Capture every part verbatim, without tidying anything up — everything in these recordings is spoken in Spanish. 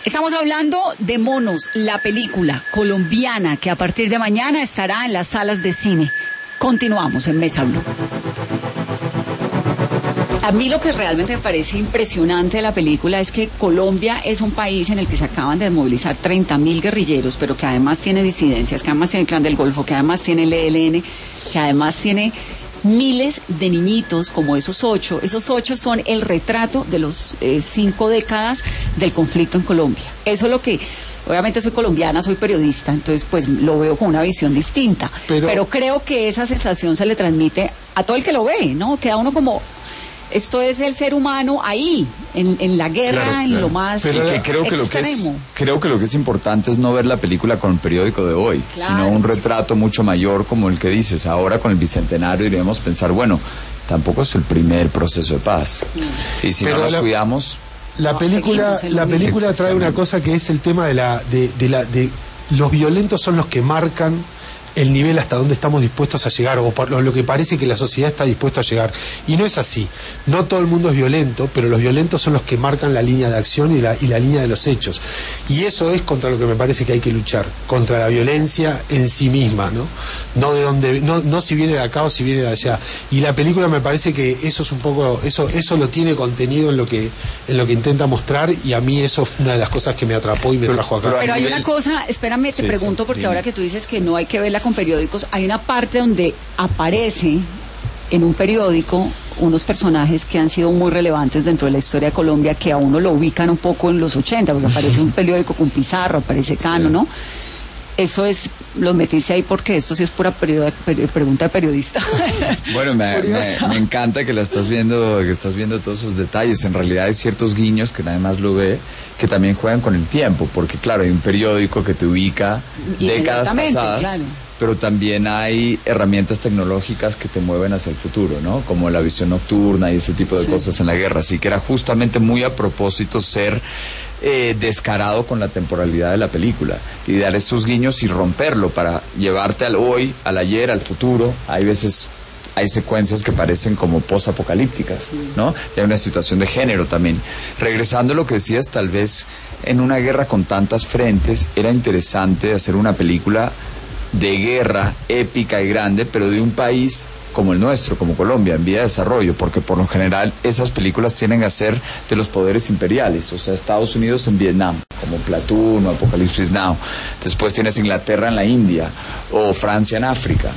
Estamos hablando de Monos, la película colombiana que a partir de mañana estará en las salas de cine. Continuamos en Mesa Blue. A mí lo que realmente me parece impresionante de la película es que Colombia es un país en el que se acaban de desmovilizar treinta mil guerrilleros, pero que además tiene disidencias, que además tiene el Clan del Golfo, que además tiene el E L N, que además tiene miles de niñitos como esos ocho. Esos ocho son el retrato de los eh, cinco décadas del conflicto en Colombia. Eso es lo que... Obviamente soy colombiana, soy periodista, entonces pues lo veo con una visión distinta. Pero, pero creo que esa sensación se le transmite a todo el que lo ve, ¿no? Queda uno como... Esto es el ser humano ahí, en, en la guerra, claro, claro. En lo más Pero que creo que lo que es creo que lo que es importante es no ver la película con el periódico de hoy, claro, sino un retrato mucho mayor como el que dices. Ahora con el bicentenario iremos a pensar, bueno, tampoco es el primer proceso de paz. Sí. Y si Pero no nos la, cuidamos... La no, película la película trae una cosa que es el tema de la de, de la de los violentos son los que marcan el nivel hasta donde estamos dispuestos a llegar, o por lo que parece que la sociedad está dispuesta a llegar. Y no es así. No todo el mundo es violento, pero los violentos son los que marcan la línea de acción y la, y la línea de los hechos. Y eso es contra lo que me parece que hay que luchar, contra la violencia en sí misma, ¿no? No de donde, no, no si viene de acá o si viene de allá. Y la película me parece que eso es un poco, eso, eso lo tiene contenido en lo que, en lo que intenta mostrar, y a mí eso fue una de las cosas que me atrapó y me pero, trajo acá. Pero hay una cosa, espérame, te sí, pregunto, sí, porque sí. Ahora que tú dices que no hay que verla con periódicos, hay una parte donde aparece en un periódico unos personajes que han sido muy relevantes dentro de la historia de Colombia, que a uno lo ubican un poco en los ochenta, porque aparece un periódico con Pizarro, aparece Cano, sí. ¿no? Eso es, los metiste ahí porque esto sí es pura period, per, pregunta de periodista. Bueno, me, me, me encanta que la estás viendo, que estás viendo todos esos detalles. En realidad hay ciertos guiños que nadie más lo ve, que también juegan con el tiempo, porque claro, hay un periódico que te ubica décadas pasadas, claro. Pero también hay herramientas tecnológicas que te mueven hacia el futuro, ¿no? Como la visión nocturna y ese tipo de sí. cosas en la guerra. Así que era justamente muy a propósito ser eh, descarado con la temporalidad de la película y dar estos guiños y romperlo para llevarte al hoy, al ayer, al futuro. Hay veces... hay secuencias que parecen como posapocalípticas, ¿no? Y hay una situación de género también. Regresando a lo que decías, tal vez en una guerra con tantas frentes era interesante hacer una película de guerra épica y grande, pero de un país como el nuestro, como Colombia, en vía de desarrollo, porque por lo general esas películas tienden a ser de los poderes imperiales, o sea, Estados Unidos en Vietnam, como Platoon o Apocalipsis Now. Después tienes Inglaterra en la India, o Francia en África.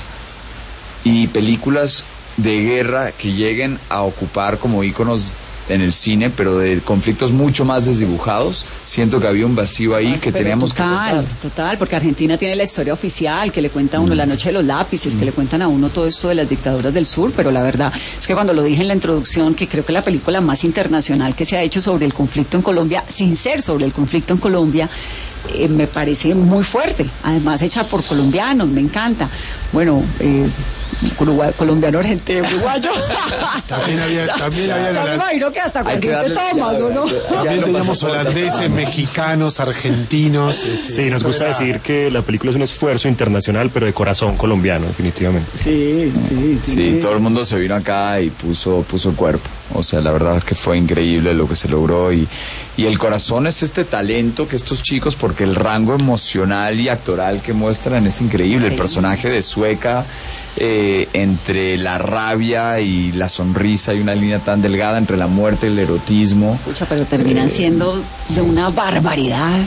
Y películas de guerra que lleguen a ocupar como íconos en el cine, pero de conflictos mucho más desdibujados. Siento que había un vacío ahí que pero teníamos total, que contar. Total, porque Argentina tiene la historia oficial, que le cuenta a uno mm. la noche de los lápices, mm. que le cuentan a uno todo esto de las dictaduras del sur, pero la verdad es que cuando lo dije en la introducción, que creo que la película más internacional que se ha hecho sobre el conflicto en Colombia, sin ser sobre el conflicto en Colombia, eh, me parece muy fuerte, además hecha por colombianos, me encanta. Bueno, eh, Uruguay, colombiano, argentino, uruguayo. También había, también había me imagino que hasta cualquier te tomas, ¿no? También teníamos holandeses, mexicanos, argentinos. Este, sí, nos gusta decir que la película es un esfuerzo internacional, pero de corazón colombiano, definitivamente. Sí, sí, sí. Sí, todo el mundo se vino acá y puso, puso el cuerpo. O sea, la verdad es que fue increíble lo que se logró y, y el corazón es este talento que estos chicos, porque el rango emocional y actoral que muestran es increíble. El personaje de Sueca, eh, entre la rabia y la sonrisa, hay una línea tan delgada entre la muerte y el erotismo. Pucha, pero terminan eh, siendo de una barbaridad.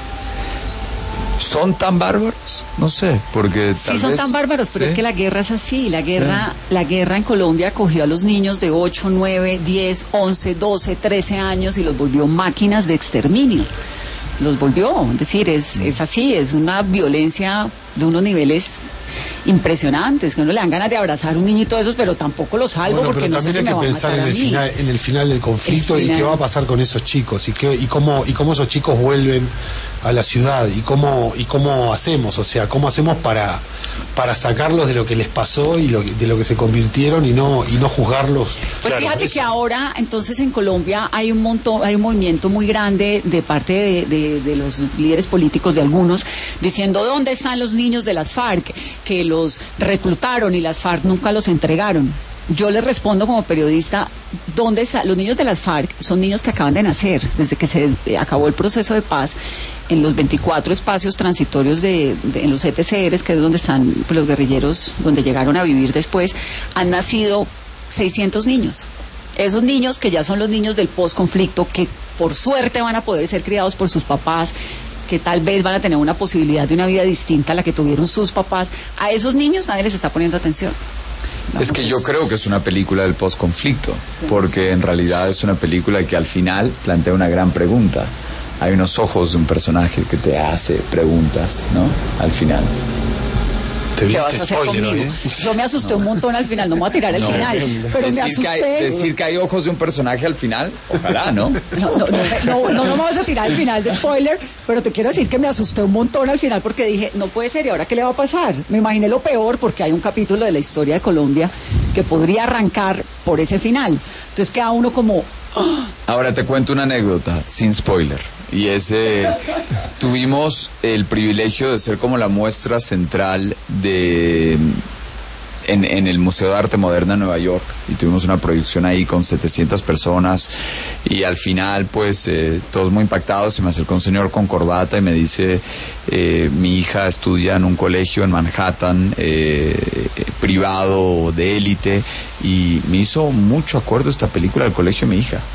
¿Son tan bárbaros? No sé, porque tal sí son vez, tan bárbaros, pero sí. Es que la guerra es así, la guerra, sí. la guerra en Colombia cogió a los niños de ocho, nueve, diez, once, doce, trece años y los volvió máquinas de exterminio. Los volvió, es decir, es, es así, es una violencia de unos niveles impresionantes, que uno le dan ganas de abrazar a un niñito de esos, pero tampoco lo salvo bueno, porque no sé si me va a matar a mí. También hay que pensar en el final, en el final del conflicto final. Y qué va a pasar con esos chicos y qué, y cómo y cómo esos chicos vuelven a la ciudad y cómo y cómo hacemos, o sea, cómo hacemos para para sacarlos de lo que les pasó y lo, de lo que se convirtieron y no y no juzgarlos. Pues claro, fíjate eso. Que ahora entonces en Colombia hay un montón, hay un movimiento muy grande de parte de, de, de los líderes políticos, de algunos, diciendo ¿dónde están los niños de las FARC? Que los reclutaron y las FARC nunca los entregaron. yo les respondo como periodista, ¿dónde está? Los niños de las FARC son niños que acaban de nacer, desde que se eh, acabó el proceso de paz, en los veinticuatro espacios transitorios de, de en los E T C Rs, que es donde están pues, los guerrilleros, donde llegaron a vivir después, han nacido seiscientos niños. Esos niños que ya son los niños del posconflicto, que por suerte van a poder ser criados por sus papás, que tal vez van a tener una posibilidad de una vida distinta a la que tuvieron sus papás, a esos niños nadie les está poniendo atención. Es que yo creo que es una película del posconflicto, sí. Porque en realidad es una película que al final plantea una gran pregunta. Hay unos ojos de un personaje que te hace preguntas, ¿no? Al final. ¿Qué vas a hacer conmigo? ¿Eh? Yo me asusté no. un montón al final, no me voy a tirar al no, final, pero me asusté. Que hay, decir que hay ojos de un personaje al final, ojalá, ¿no? No, no, no, no, no, no me vas a tirar al final de spoiler, pero te quiero decir que me asusté un montón al final porque dije, no puede ser, ¿y ahora qué le va a pasar? Me imaginé lo peor porque hay un capítulo de la historia de Colombia que podría arrancar por ese final. Entonces queda uno como... ¡oh! Ahora te cuento una anécdota, sin spoiler. Y ese tuvimos el privilegio de ser como la muestra central de en, en el Museo de Arte Moderna de Nueva York, y tuvimos una proyección ahí con setecientas personas, y al final pues eh, todos muy impactados. Se me acercó un señor con corbata y me dice, eh, mi hija estudia en un colegio en Manhattan, eh, privado de élite, y me hizo mucho acuerdo esta película del colegio de mi hija.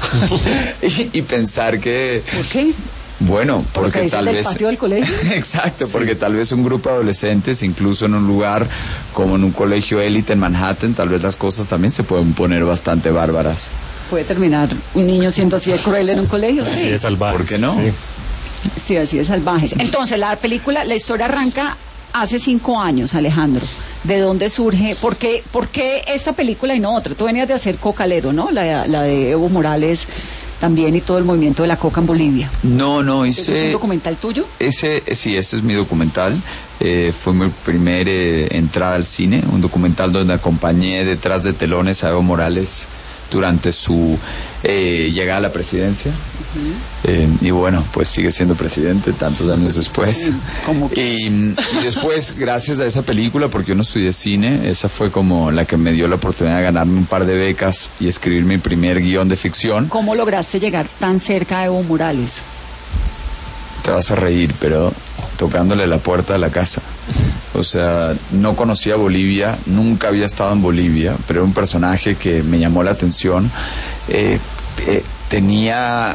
y, y pensar que... ¿Por qué? Bueno, porque, porque tal del vez... patio del colegio. Exacto, sí. Porque tal vez un grupo de adolescentes, incluso en un lugar como en un colegio élite en Manhattan, tal vez las cosas también se pueden poner bastante bárbaras. ¿Puede terminar un niño siendo así de cruel en un colegio? Sí, así de salvajes. ¿Por qué no? Sí. sí, así de salvajes. Entonces, la película, la historia arranca hace cinco años, Alejandro. ¿De dónde surge? ¿Por qué, por qué esta película y no otra? Tú venías de hacer Cocalero, ¿no? La, la de Evo Morales también, y todo el movimiento de la coca en Bolivia. No, no, hice... ¿Ese es un documental tuyo? Ese, sí, ese es mi documental. Eh, fue mi primera eh, entrada al cine, un documental donde acompañé detrás de telones a Evo Morales durante su eh, llegada a la presidencia. Uh-huh. eh, y bueno, pues sigue siendo presidente tantos años después. Sí, ¿cómo que? Y, y después, gracias a esa película, porque yo no estudié cine, esa fue como la que me dio la oportunidad de ganarme un par de becas y escribir mi primer guión de ficción. ¿Cómo lograste llegar tan cerca a Evo Morales? Te vas a reír, pero tocándole la puerta de la casa. O sea, no conocía Bolivia, nunca había estado en Bolivia, pero era un personaje que me llamó la atención. Eh, eh, tenía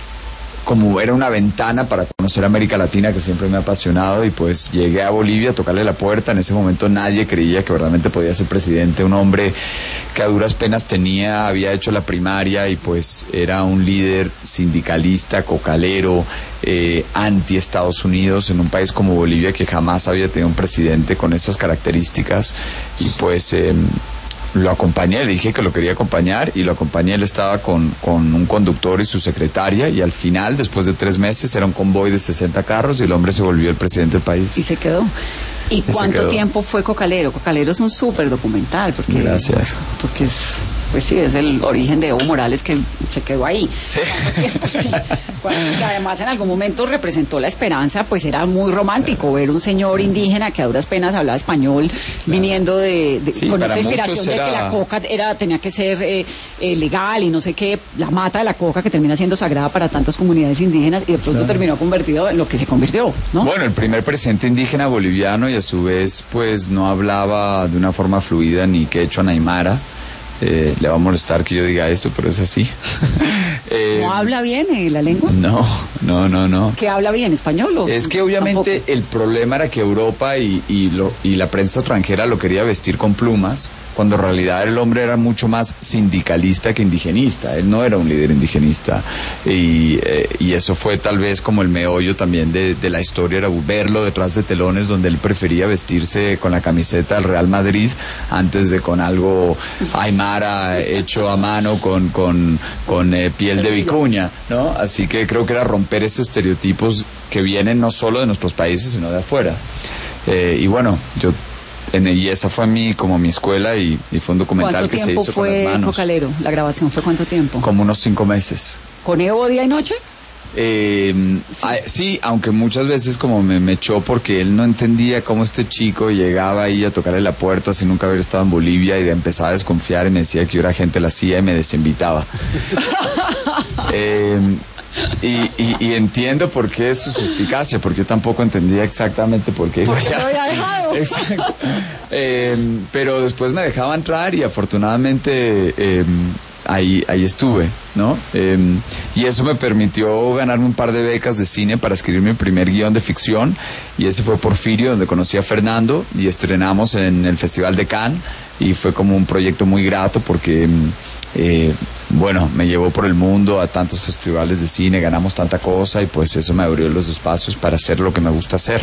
como, era una ventana para conocer América Latina, que siempre me ha apasionado, y pues llegué a Bolivia a tocarle la puerta. En ese momento nadie creía que verdaderamente podía ser presidente, un hombre que a duras penas tenía, había hecho la primaria, y pues era un líder sindicalista, cocalero, eh, anti Estados Unidos, en un país como Bolivia que jamás había tenido un presidente con esas características. Y pues eh, lo acompañé, le dije que lo quería acompañar, y lo acompañé. Él estaba con, con un conductor y su secretaria, y al final, después de tres meses, era un convoy de sesenta carros, y el hombre se volvió el presidente del país. Y se quedó. ¿Y, ¿Y cuánto tiempo fue Cocalero? Cocalero es un súper documental. Porque, Gracias. Porque es... Pues sí, es el origen de Evo Morales que se quedó ahí. Sí. Tiempo, sí. Cuando, además, en algún momento representó la esperanza, pues era muy romántico ver un señor indígena que a duras penas hablaba español, claro, viniendo de, de sí, con esa inspiración de era... que la coca era tenía que ser eh, eh, legal y no sé qué, la mata de la coca que termina siendo sagrada para tantas comunidades indígenas, y de pronto claro, terminó convertido en lo que se convirtió, ¿no? Bueno, el primer presidente indígena boliviano, y a su vez, pues no hablaba de una forma fluida ni quechua ni aymara. Eh, le va a molestar que yo diga esto, pero es así. eh, ¿No habla bien eh, la lengua? No, no, no, no. ¿Qué habla bien? ¿Español o...? Es que obviamente tampoco? El problema era que Europa y, y, lo, y la prensa extranjera lo quería vestir con plumas, cuando en realidad el hombre era mucho más sindicalista que indigenista. Él no era un líder indigenista, y, eh, y eso fue tal vez como el meollo también de, de la historia, era verlo detrás de telones, donde él prefería vestirse con la camiseta del Real Madrid antes de con algo aymara hecho a mano con, con, con eh, piel de vicuña, ¿no? Así que creo que era romper esos estereotipos que vienen no solo de nuestros países, sino de afuera. Eh, y bueno, yo... En, y esa fue mi, como mi escuela, y, y fue un documental que se hizo con las manos. ¿Cuánto tiempo fue Cocalero? ¿La grabación fue cuánto tiempo? Como unos cinco meses. ¿Con Evo día y noche? Eh, sí. A, sí, aunque muchas veces como me, me echó porque él no entendía cómo este chico llegaba ahí a tocarle la puerta sin nunca haber estado en Bolivia y de empezar a desconfiar y me decía que yo era agente de la C I A y me desinvitaba. eh, y, y, y entiendo por qué es su suspicacia, porque yo tampoco entendía exactamente por qué. Porque lo había dejado. Exacto. Eh, pero después me dejaba entrar y afortunadamente... Eh, Ahí, ahí estuve, ¿no? Eh, y eso me permitió ganarme un par de becas de cine para escribir mi primer guión de ficción, y ese fue Porfirio, donde conocí a Fernando y estrenamos en el Festival de Cannes, y fue como un proyecto muy grato porque, eh, bueno, me llevó por el mundo a tantos festivales de cine, ganamos tanta cosa y pues eso me abrió los espacios para hacer lo que me gusta hacer.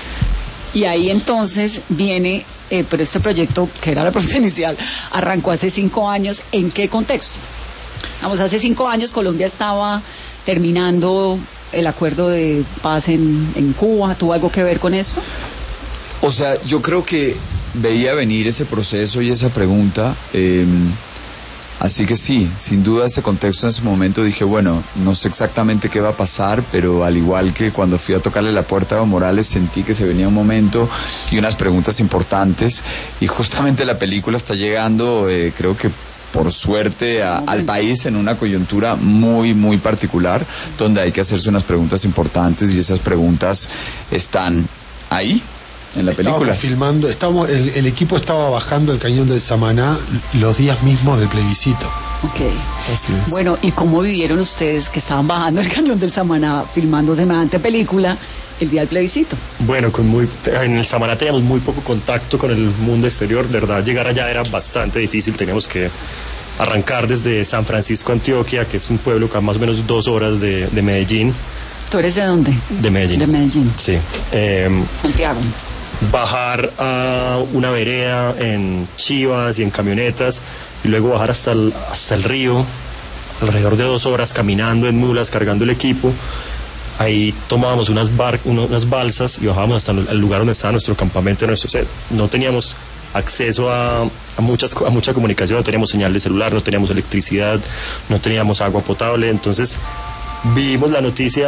Y ahí entonces viene, eh, pero este proyecto, que era la propuesta inicial, arrancó hace cinco años. ¿En qué contexto? Vamos, hace cinco años Colombia estaba terminando el acuerdo de paz en, en Cuba. ¿Tuvo algo que ver con esto? O sea, yo creo que veía venir ese proceso y esa pregunta. Eh, Así que sí, sin duda ese contexto en ese momento dije, bueno, no sé exactamente qué va a pasar, pero al igual que cuando fui a tocarle la puerta a Evo Morales sentí que se venía un momento y unas preguntas importantes, y justamente la película está llegando, eh, creo que por suerte, a, al país en una coyuntura muy, muy particular, donde hay que hacerse unas preguntas importantes, y esas preguntas están ahí. En la estábamos película. filmando, estábamos, el, el equipo estaba bajando el cañón del Samaná los días mismos del plebiscito. Ok. Así es. Bueno, ¿y cómo vivieron ustedes que estaban bajando el cañón del Samaná filmando semejante película el día del plebiscito? Bueno, con muy, en el Samaná teníamos muy poco contacto con el mundo exterior. De verdad, llegar allá era bastante difícil. Teníamos que arrancar desde San Francisco, Antioquia, que es un pueblo que a más o menos dos horas de, de Medellín. ¿Tú eres de dónde? De Medellín. De Medellín. Sí. Eh, Santiago. Bajar a una vereda en chivas y en camionetas, y luego bajar hasta el, hasta el río, alrededor de dos horas caminando en mulas, cargando el equipo. Ahí tomábamos unas, bar, unas balsas y bajábamos hasta el lugar donde estaba nuestro campamento, nuestro set. No teníamos acceso a, a, muchas, a mucha comunicación, no teníamos señal de celular, no teníamos electricidad, no teníamos agua potable. Entonces vimos la noticia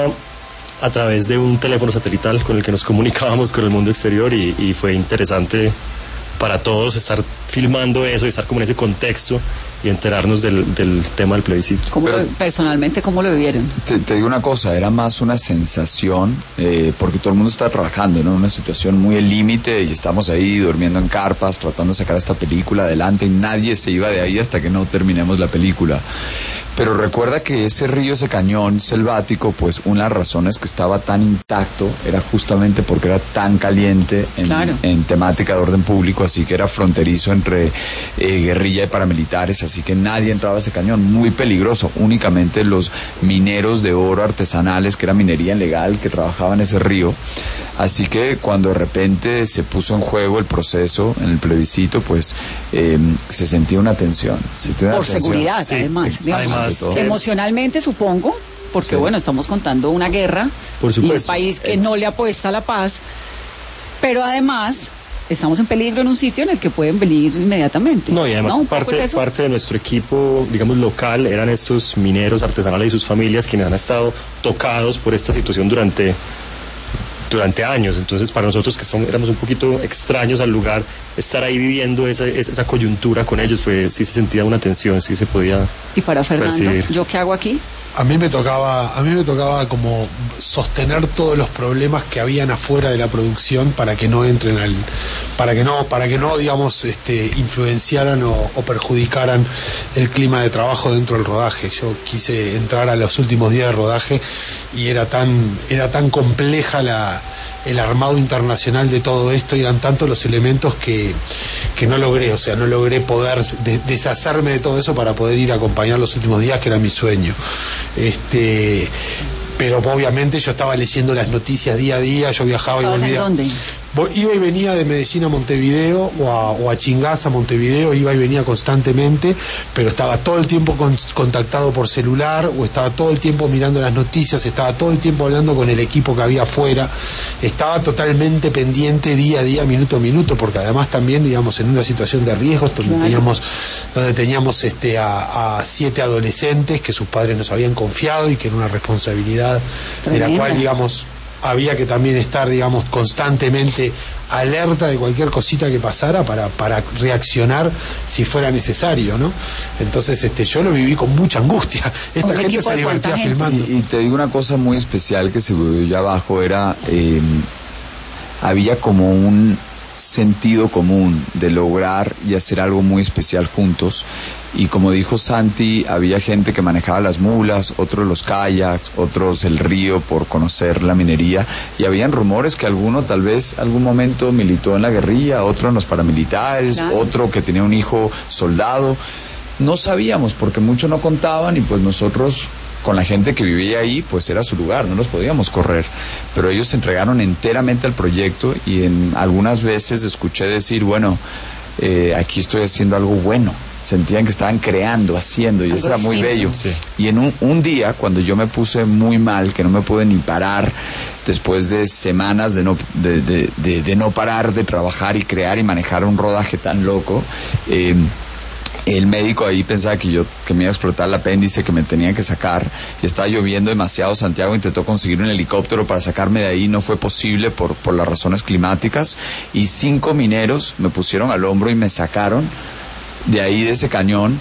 a través de un teléfono satelital con el que nos comunicábamos con el mundo exterior, y, y fue interesante para todos estar filmando eso y estar como en ese contexto y enterarnos del, del tema del plebiscito. ¿Cómo lo, personalmente, ¿cómo lo vivieron? Te, te digo una cosa, era más una sensación, eh, porque todo el mundo está trabajando, ¿no? En una situación muy al límite, y estamos ahí durmiendo en carpas, tratando de sacar esta película adelante, y nadie se iba de ahí hasta que no terminemos la película. Pero recuerda que ese río, ese cañón selvático, pues una de las razones que estaba tan intacto era justamente porque era tan caliente en, claro. en temática de orden público, así que era fronterizo entre eh, guerrilla y paramilitares, así que nadie entraba a ese cañón, muy peligroso. Únicamente los mineros de oro artesanales, que era minería ilegal, que trabajaban en ese río. Así que cuando de repente se puso en juego el proceso en el plebiscito, pues eh, se sentía una tensión. Por una seguridad, tensión. además. Sí, además emocionalmente, supongo, porque sí. Bueno, estamos contando una guerra y un país que es... no le apuesta a la paz, pero además estamos en peligro en un sitio en el que pueden venir inmediatamente. No, y además ¿no? parte, parte de nuestro equipo, digamos, local, eran estos mineros artesanales y sus familias quienes han estado tocados por esta situación durante... durante años. Entonces para nosotros que son, éramos un poquito extraños al lugar, estar ahí viviendo esa, esa coyuntura con ellos, fue, sí se sentía una tensión, sí se podía. Y para Fernando, percibir. ¿Yo qué hago aquí? A mí me tocaba, a mí me tocaba como sostener todos los problemas que habían afuera de la producción para que no entren al, para que no, para que no, digamos, este, influenciaran o, o perjudicaran el clima de trabajo dentro del rodaje. Yo quise entrar a los últimos días de rodaje y era tan, era tan compleja la el armado internacional de todo esto, y eran tantos los elementos que, que no logré, o sea, no logré poder de, deshacerme de todo eso para poder ir a acompañar los últimos días, que era mi sueño. Este, pero obviamente yo estaba leyendo las noticias día a día, yo viajaba y volvía. ¿En dónde? iba y venía de Medellín a Montevideo o a, o a Chingaza a Montevideo, iba y venía constantemente, pero estaba todo el tiempo con, contactado por celular, o estaba todo el tiempo mirando las noticias, estaba todo el tiempo hablando con el equipo que había afuera, estaba totalmente pendiente día a día, minuto a minuto, porque además también, digamos, en una situación de riesgos donde claro. teníamos donde teníamos este a, a siete adolescentes que sus padres nos habían confiado y que era una responsabilidad Tremenda. de la cual, digamos, había que también estar, digamos, constantemente alerta de cualquier cosita que pasara para, para reaccionar si fuera necesario, ¿no? Entonces este yo lo viví con mucha angustia. Esta un gente se divertía filmando. Y, y te digo una cosa muy especial que se vio allá abajo, era eh, había como un sentido común de lograr y hacer algo muy especial juntos. Y como dijo Santi, había gente que manejaba las mulas, otros los kayaks, otros el río por conocer la minería, y habían rumores que alguno tal vez algún momento militó en la guerrilla, otro en los paramilitares, claro. otro que tenía un hijo soldado. No sabíamos porque muchos no contaban, y pues nosotros con la gente que vivía ahí, pues era su lugar, no los podíamos correr, pero ellos se entregaron enteramente al proyecto, y en algunas veces escuché decir, bueno, eh, aquí estoy haciendo algo bueno. Sentían que estaban creando, haciendo, y eso era muy bello. Sí. Y en un, un día, cuando yo me puse muy mal, que no me pude ni parar, después de semanas de no, de, de, de, de no parar de trabajar y crear y manejar un rodaje tan loco, eh, el médico ahí pensaba que yo que me iba a explotar el apéndice, que me tenían que sacar, y estaba lloviendo demasiado. Santiago intentó conseguir un helicóptero para sacarme de ahí, no fue posible por, por las razones climáticas, y cinco mineros me pusieron al hombro y me sacaron de ahí, de ese cañón,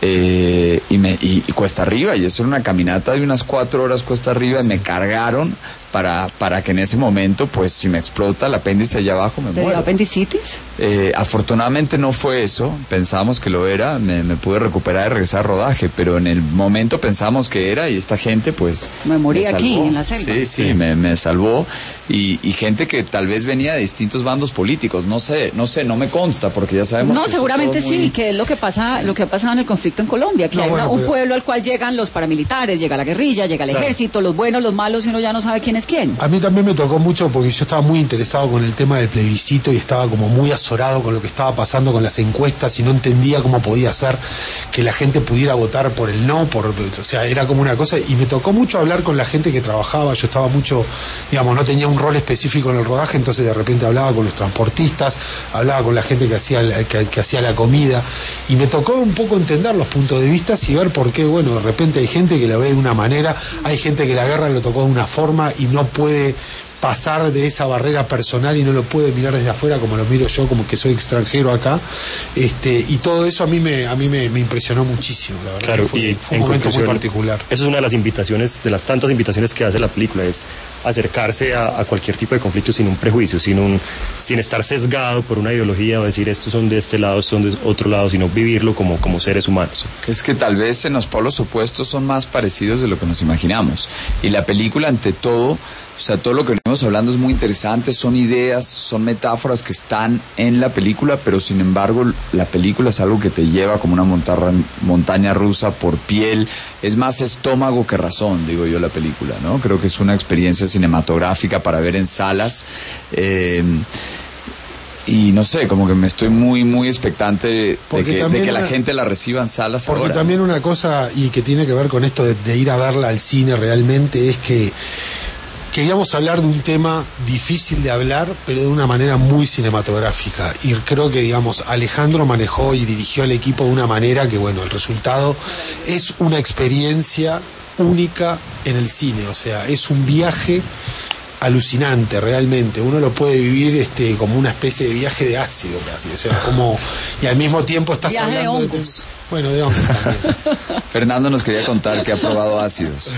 eh, y, me, y, y cuesta arriba, y eso era una caminata de unas cuatro horas cuesta arriba, sí. y me cargaron para para que en ese momento, pues, si me explota el apéndice allá abajo, me ¿Te muero. dio apendicitis? Eh, afortunadamente no fue eso, pensábamos que lo era, me, me pude recuperar y regresar a rodaje, pero en el momento pensamos que era, y esta gente, pues... Me morí me aquí, en la selva. Sí, sí, sí. Me, me salvó, y, y gente que tal vez venía de distintos bandos políticos, no sé, no sé, no me consta, porque ya sabemos... No, que seguramente muy... sí, que es lo que pasa, sí. lo que ha pasado en el conflicto en Colombia, que no, hay bueno, una, un pero... pueblo al cual llegan los paramilitares, llega la guerrilla, llega el claro. ejército, los buenos, los malos, y uno ya no sabe quién es quién. A mí también me tocó mucho porque yo estaba muy interesado con el tema del plebiscito y estaba como muy azorado con lo que estaba pasando con las encuestas, y no entendía cómo podía ser que la gente pudiera votar por el no, por, o sea, era como una cosa, y me tocó mucho hablar con la gente que trabajaba. Yo estaba mucho, digamos, no tenía un rol específico en el rodaje, entonces de repente hablaba con los transportistas, hablaba con la gente que hacía que, que hacía la comida, y me tocó un poco entender los puntos de vista y ver por qué, bueno, de repente hay gente que la ve de una manera, hay gente que la guerra lo tocó de una forma y no puede pasar de esa barrera personal y no lo puede mirar desde afuera como lo miro yo, como que soy extranjero acá, este y todo eso a mí me a mí me, me impresionó muchísimo, la verdad. Claro, fue, y fue un momento muy particular. Eso es una de las invitaciones, de las tantas invitaciones que hace la película, es acercarse a, a cualquier tipo de conflicto sin un prejuicio, sin un sin estar sesgado por una ideología o decir estos son de este lado, son de otro lado, sino vivirlo como, como seres humanos. Es que tal vez en los polos opuestos son más parecidos de lo que nos imaginamos, y la película, ante todo, o sea, todo lo que venimos hablando es muy interesante, son ideas, son metáforas que están en la película, pero sin embargo la película es algo que te lleva como una montarra, montaña rusa por piel, es más estómago que razón, digo yo, la película, ¿no? Creo que es una experiencia cinematográfica para ver en salas, eh, y no sé, como que me estoy muy, muy expectante de, de que, de que la una, gente la reciba en salas porque ahora. Porque también una cosa, y que tiene que ver con esto de, de ir a verla al cine realmente, es que queríamos hablar de un tema difícil de hablar, pero de una manera muy cinematográfica. Y creo que, digamos, Alejandro manejó y dirigió al equipo de una manera que, bueno, el resultado es una experiencia única en el cine. O sea, es un viaje alucinante, realmente. Uno lo puede vivir este como una especie de viaje de ácido, casi. O sea, como... Y al mismo tiempo estás viaje hablando de de... Bueno, de hongos también. Fernando nos quería contar que ha probado ácidos.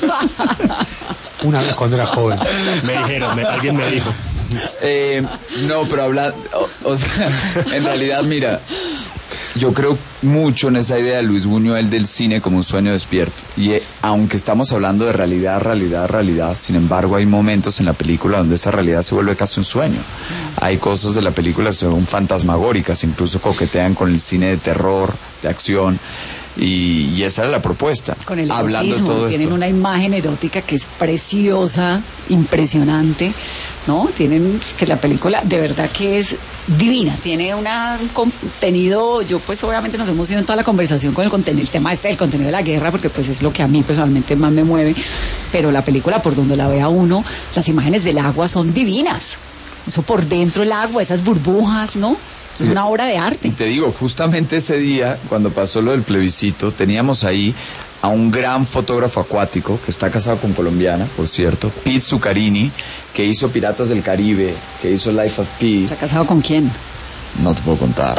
Una vez cuando era joven. Me dijeron, me, alguien me dijo. Eh, no, pero habla, o, o sea, en realidad, mira, yo creo mucho en esa idea de Luis Buñuel del cine como un sueño despierto. Y eh, aunque estamos hablando de realidad, realidad, realidad, sin embargo hay momentos en la película donde esa realidad se vuelve casi un sueño. Hay cosas de la película que son fantasmagóricas, incluso coquetean con el cine de terror, de acción. Y, y esa era la propuesta. Con el hablando erotismo, de todo tienen esto. una imagen erótica que es preciosa, impresionante, ¿no? Tienen que la película de verdad que es divina, tiene una, un contenido, yo pues obviamente nos hemos ido en toda la conversación con el contenido, el tema este del contenido de la guerra, porque pues es lo que a mí personalmente más me mueve, pero la película por donde la vea uno, las imágenes del agua son divinas, eso por dentro el agua, esas burbujas, ¿no? Es una obra de arte. Y te digo, justamente ese día, cuando pasó lo del plebiscito, teníamos ahí a un gran fotógrafo acuático, que está casado con colombiana, por cierto, Pete Zuccarini, que hizo Piratas del Caribe, que hizo Life of Pi. ¿Está casado con quién? No te puedo contar.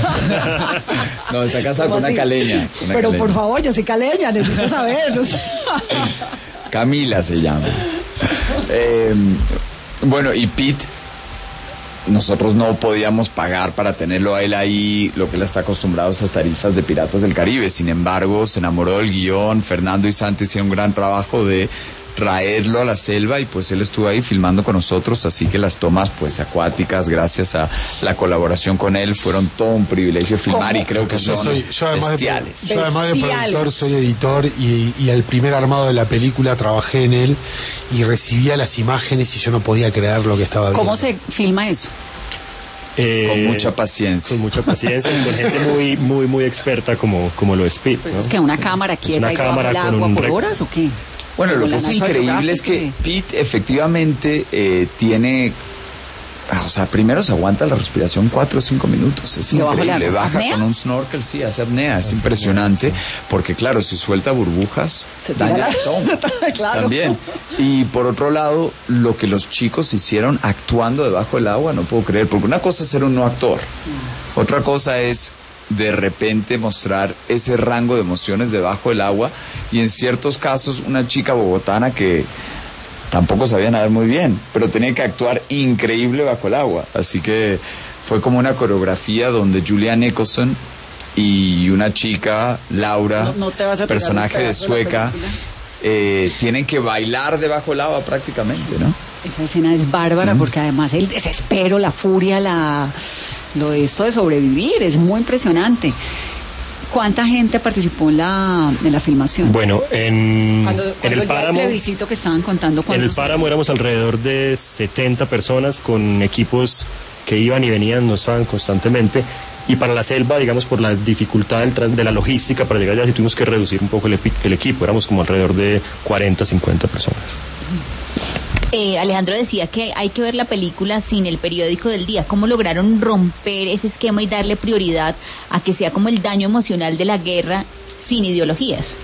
No, está casado con una caleña. Una Pero caleña. por favor, yo soy caleña, necesito saber. No sé. Camila se llama. Eh, bueno, y Pete, nosotros no podíamos pagar para tenerlo a él ahí, lo que él está acostumbrado a esas tarifas de Piratas del Caribe. Sin embargo, se enamoró del guión. Fernando y Santi hicieron un gran trabajo de traerlo a la selva y pues él estuvo ahí filmando con nosotros, así que las tomas pues acuáticas, gracias a la colaboración con él, fueron todo un privilegio filmar. ¿Cómo? Y creo que yo son soy, yo además bestiales. De, yo además de productor soy editor y, y el primer armado de la película trabajé en él y recibía las imágenes y yo no podía creer lo que estaba viendo. ¿Cómo se filma eso? Eh, con mucha paciencia. Con mucha paciencia y con gente muy, muy, muy experta como, como lo es Pete, pues ¿no? Es que una cámara quieta y bajo el agua por horas o qué? Bueno, lo que es increíble es que Pete efectivamente eh, tiene, o sea, primero se aguanta la respiración cuatro o cinco minutos, es increíble, baja ¿Apnea? Con un snorkel, sí, hace apnea, es impresionante, porque claro, si suelta burbujas, se daña la... el estómago, claro. También. Y por otro lado, lo que los chicos hicieron actuando debajo del agua, no puedo creer, porque una cosa es ser un no actor, mm. otra cosa es de repente mostrar ese rango de emociones debajo del agua y en ciertos casos una chica bogotana que tampoco sabía nadar muy bien, pero tenía que actuar increíble bajo el agua, así que fue como una coreografía donde Julianne Nicholson y una chica, Laura, no, no te vas a personaje de Sueca, eh, tienen que bailar debajo del agua prácticamente, ¿no? Esa escena es bárbara mm. porque además el desespero, la furia, la lo de esto de sobrevivir es muy impresionante. ¿Cuánta gente participó en la, en la filmación? Bueno, en, cuando, en cuando el Páramo, el plebiscito que estaban contando, en el Páramo éramos alrededor de setenta personas con equipos que iban y venían, no estaban constantemente. Y para la selva, digamos, por la dificultad del, de la logística para llegar allá, sí tuvimos que reducir un poco el, el equipo. Éramos como alrededor de cuarenta, cincuenta personas. Eh, Alejandro decía que hay que ver la película sin el periódico del día. ¿Cómo lograron romper ese esquema y darle prioridad a que sea como el daño emocional de la guerra sin ideologías?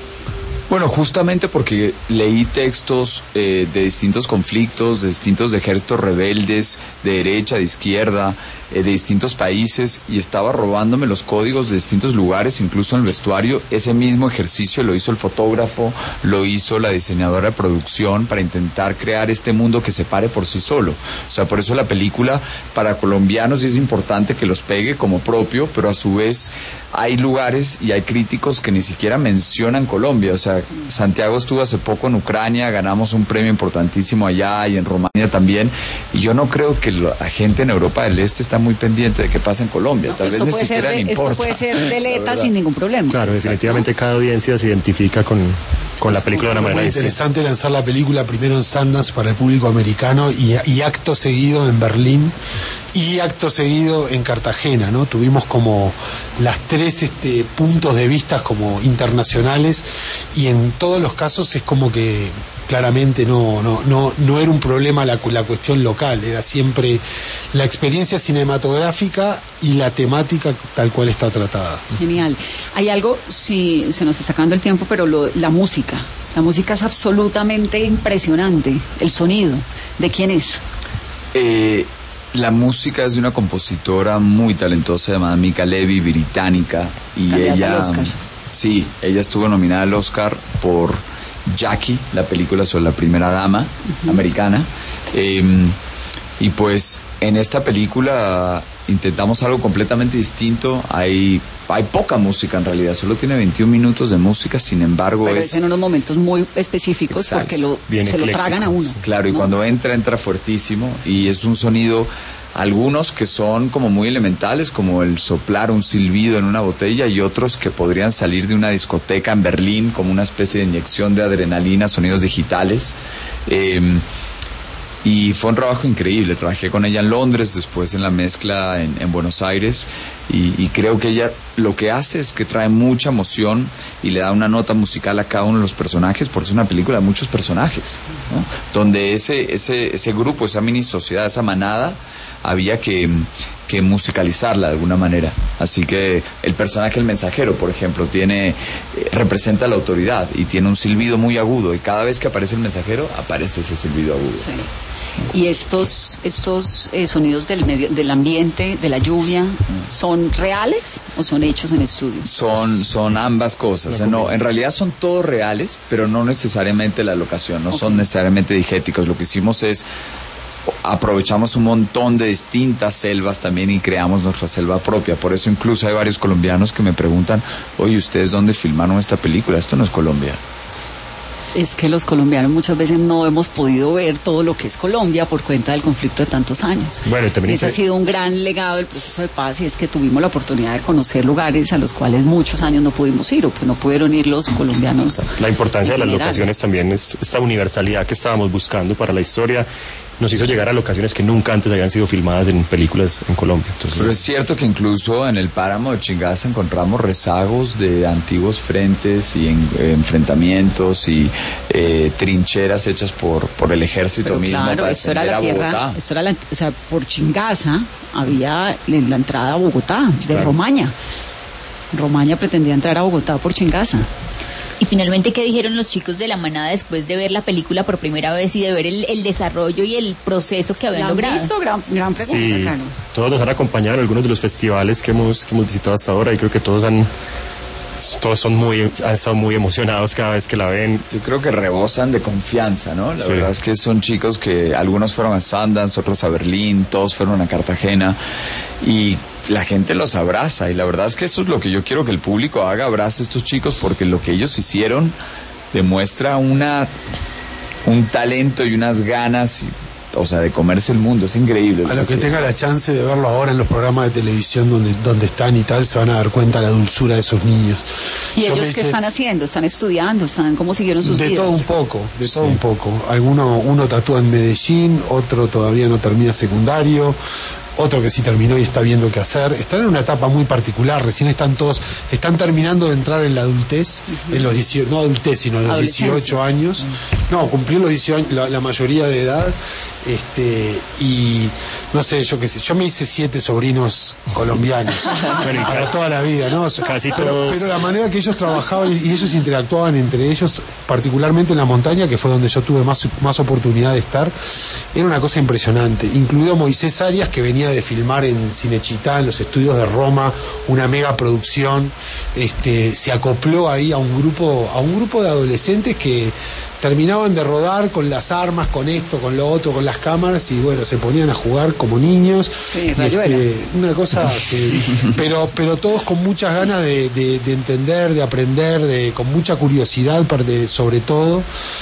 Bueno, justamente porque leí textos eh, de distintos conflictos, de distintos ejércitos rebeldes, de derecha, de izquierda, eh, de distintos países, y estaba robándome los códigos de distintos lugares, incluso en el vestuario. Ese mismo ejercicio lo hizo el fotógrafo, lo hizo la diseñadora de producción para intentar crear este mundo que se pare por sí solo. O sea, por eso la película para colombianos es importante que los pegue como propio, pero a su vez hay lugares y hay críticos que ni siquiera mencionan Colombia. O sea, Santiago estuvo hace poco en Ucrania, ganamos un premio importantísimo allá y en Rumania también, y yo no creo que la gente en Europa del Este está muy pendiente de qué pasa en Colombia. No, Tal vez ni siquiera de, le importa. Esto puede ser de letra sin ningún problema. Claro, definitivamente Exacto. Cada audiencia se identifica con, con la película de una manera distinta. Es interesante lanzar la película primero en Sundance para el público americano y, y acto seguido en Berlín y acto seguido en Cartagena, ¿no? Tuvimos como las tres este, puntos de vista como internacionales y en todos los casos es como que claramente no no no no era un problema la, la cuestión local, era siempre la experiencia cinematográfica y la temática tal cual está tratada. Genial. Hay algo, sí, se nos está acabando el tiempo, pero lo, la música, la música es absolutamente impresionante, el sonido, ¿de quién es? Eh... La música es de una compositora muy talentosa llamada Mika Levy, británica, y Candidata ella, al Oscar. Sí, ella estuvo nominada al Oscar por Jackie, la película sobre la primera dama uh-huh. americana, eh, y pues en esta película intentamos algo completamente distinto. Hay hay poca música en realidad, solo tiene veintiún minutos de música, sin embargo pero es... es en unos momentos muy específicos. Exacto. Porque lo, se lo tragan a uno. Claro, y ¿no? Cuando entra, entra fuertísimo, sí. Y es un sonido algunos que son como muy elementales, como el soplar un silbido en una botella, y otros que podrían salir de una discoteca en Berlín como una especie de inyección de adrenalina, sonidos digitales. Eh, y fue un trabajo increíble. Trabajé con ella en Londres, después en la mezcla en, en Buenos Aires, y, y creo que ella lo que hace es que trae mucha emoción y le da una nota musical a cada uno de los personajes, porque es una película de muchos personajes, ¿no? Donde ese, ese, ese grupo, esa mini sociedad, esa manada, había que, que musicalizarla de alguna manera. Así que el personaje, el mensajero, por ejemplo, tiene eh, representa la autoridad y tiene un silbido muy agudo, y cada vez que aparece el mensajero aparece ese silbido agudo. Sí. Y estos estos eh, sonidos del medio, del ambiente, de la lluvia, ¿son reales o son hechos en estudio? Son son ambas cosas. No, en realidad son todos reales, pero no necesariamente la locación, no okay. son necesariamente digéticos. Lo que hicimos es aprovechamos un montón de distintas selvas también y creamos nuestra selva propia. Por eso incluso hay varios colombianos que me preguntan, oye, ¿ustedes dónde filmaron esta película? Esto no es Colombia. Es que los colombianos muchas veces no hemos podido ver todo lo que es Colombia por cuenta del conflicto de tantos años. Bueno, también ese ha sido un gran legado del proceso de paz, y es que tuvimos la oportunidad de conocer lugares a los cuales muchos años no pudimos ir, o pues no pudieron ir los colombianos. La importancia de las locaciones también es esta universalidad que estábamos buscando para la historia. Nos hizo llegar a locaciones que nunca antes habían sido filmadas en películas en Colombia. Entonces, pero es cierto que incluso en el páramo de Chingaza encontramos rezagos de antiguos frentes y en, eh, enfrentamientos y eh, trincheras hechas por por el ejército pero mismo. Claro, para esto era la tierra, Bogotá. esto era la, o sea, por Chingaza había en la entrada a Bogotá, de claro. Romaña. Romaña pretendía entrar a Bogotá por Chingaza. Y finalmente, ¿qué dijeron los chicos de la manada después de ver la película por primera vez y de ver el, el desarrollo y el proceso que habían logrado? Visto? Gran, gran pregunta, sí, claro. Todos nos han acompañado en algunos de los festivales que hemos, que hemos visitado hasta ahora, y creo que todos han todos son muy han estado muy emocionados cada vez que la ven. Yo creo que rebosan de confianza, ¿no? La sí. verdad es que son chicos que algunos fueron a Sundance, otros a Berlín, todos fueron a Cartagena, y la gente los abraza, y la verdad es que eso es lo que yo quiero que el público haga, abrace a estos chicos, porque lo que ellos hicieron demuestra una un talento y unas ganas, y, o sea, de comerse el mundo. Es increíble. A lo que tenga la chance de verlo ahora en los programas de televisión donde donde están y tal, se van a dar cuenta de la dulzura de esos niños. ¿Y Yo ellos qué están haciendo? ¿Están estudiando? ¿Están cómo siguieron sus de vidas? De todo un poco, de todo sí. un poco. Alguno, uno tatúa en Medellín, otro todavía no termina secundario, otro que sí terminó y está viendo qué hacer. Están en una etapa muy particular, recién están todos, están terminando de entrar en la adultez, uh-huh. en los dieciocho, no adultez, sino en los dieciocho años. Uh-huh. No, cumplió los dieciocho años, la, la mayoría de edad, este, y no sé, yo qué sé, yo me hice siete sobrinos colombianos, bueno, para toda la vida, ¿no? Casi pero, todos. pero la manera que ellos trabajaban y ellos interactuaban entre ellos, particularmente en la montaña, que fue donde yo tuve más, más oportunidad de estar, era una cosa impresionante, incluido Moisés Arias, que venía de filmar en Cinecittà, en los estudios de Roma, una mega producción, este, se acopló ahí a un grupo, a un grupo de adolescentes que terminaban de rodar con las armas, con esto, con lo otro, con las cámaras, y bueno, se ponían a jugar como niños. Sí, y este, una cosa así, pero pero todos con muchas ganas de, de, de entender, de aprender, de con mucha curiosidad de, sobre todo.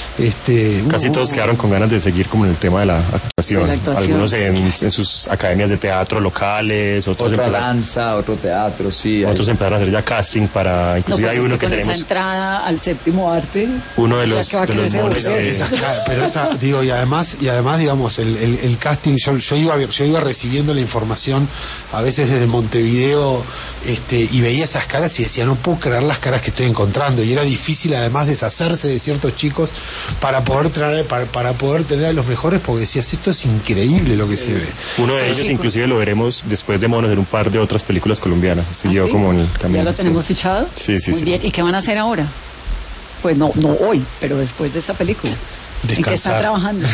Este, Casi uno, todos quedaron con ganas de seguir como en el tema de la actuación. La actuación. Algunos en, en sus academias de teatro locales, otros otra empezaron, danza, otro teatro, sí. Otros hay... empezaron a hacer ya casting para, inclusive no, pues hay uno es que, que con tenemos. Esa entrada al séptimo arte. Uno de los, de los monos de... Esas, pero esa, digo, y además, y además, digamos, el, el, el casting, yo, yo iba, yo iba recibiendo la información a veces desde Montevideo, este, y veía esas caras y decía, no puedo creer las caras que estoy encontrando, y era difícil además deshacerse de ciertos chicos para poder traer, para, para poder tener a los mejores, porque decías, esto es increíble lo que se ve. Uno de ellos sí, inclusive lo veremos después de Monos en un par de otras películas colombianas, así ¿Ah, yo sí? como en el camino. ¿Ya lo tenemos sí. fichado? Sí, sí, Muy sí. bien. ¿Y qué van a hacer ahora? Pues no, no hoy, pero después de esta película. Descansar. ¿En qué están trabajando?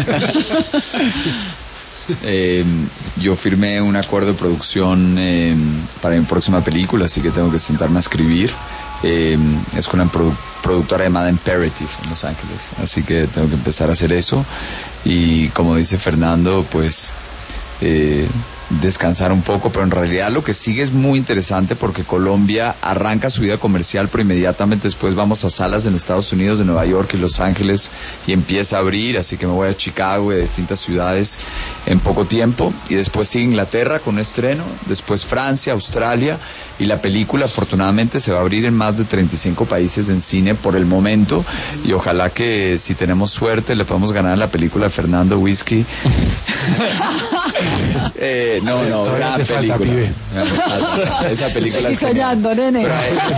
eh, yo firmé un acuerdo de producción eh, para mi próxima película, así que tengo que sentarme a escribir. Eh, es con una produ- productora llamada Imperative en Los Ángeles, así que tengo que empezar a hacer eso. Y como dice Fernando, pues eh, descansar un poco, pero en realidad lo que sigue es muy interesante porque Colombia arranca su vida comercial, pero inmediatamente después vamos a salas en Estados Unidos, de Nueva York y Los Ángeles, y empieza a abrir, así que me voy a Chicago y a distintas ciudades en poco tiempo, y después sigue Inglaterra con un estreno, después Francia, Australia, y la película afortunadamente se va a abrir en más de treinta y cinco países en cine por el momento, y ojalá que si tenemos suerte le podamos ganar la película de Fernando Whisky. eh, no, no, gran película. Falta, esa película es soñando, nene.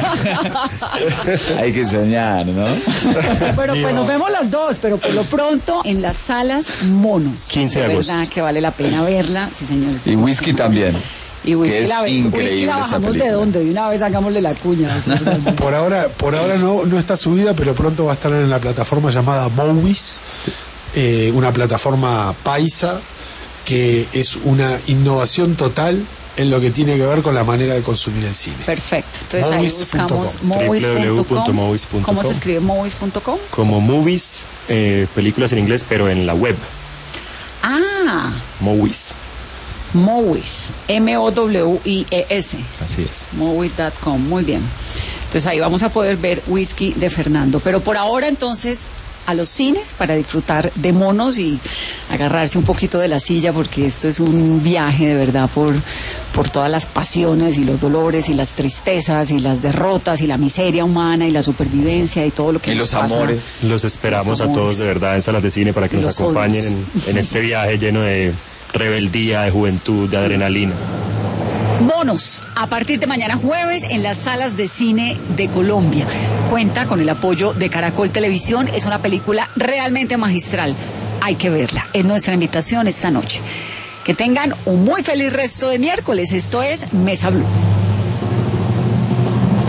Hay que soñar, ¿no? Bueno, pues nos vemos las dos, pero por lo pronto en las salas Monos. quince de agosto. verdad que vale la pena verla, sí señores. Y Whisky también. Y Whisky, es la, whisky la bajamos de dónde, de una vez hagámosle la cuña. Por ahora, por ahora no, no está subida, pero pronto va a estar en la plataforma llamada Movies, eh, una plataforma paisa que es una innovación total en lo que tiene que ver con la manera de consumir el cine. Perfecto. Entonces ahí buscamos movies punto com. ¿Cómo se escribe movies punto com? Como movies, eh, películas en inglés, pero en la web. Ah. Movies. Movies, M O W I E S. Así es. Movies punto com, muy bien. Entonces ahí vamos a poder ver Whisky de Fernando. Pero por ahora entonces a los cines para disfrutar de Monos y agarrarse un poquito de la silla, porque esto es un viaje de verdad por, por todas las pasiones y los dolores y las tristezas y las derrotas y la miseria humana y la supervivencia y todo lo que y nos los pasa. amores. Los esperamos los a amores. todos de verdad en salas de cine para que Y nos los acompañen en, en este viaje lleno de rebeldía, de juventud, de adrenalina. Monos, a partir de mañana jueves en las salas de cine de Colombia. Cuenta con el apoyo de Caracol Televisión. Es una película realmente magistral. Hay que verla. Es nuestra invitación esta noche. Que tengan un muy feliz resto de miércoles. Esto es Mesa Blue.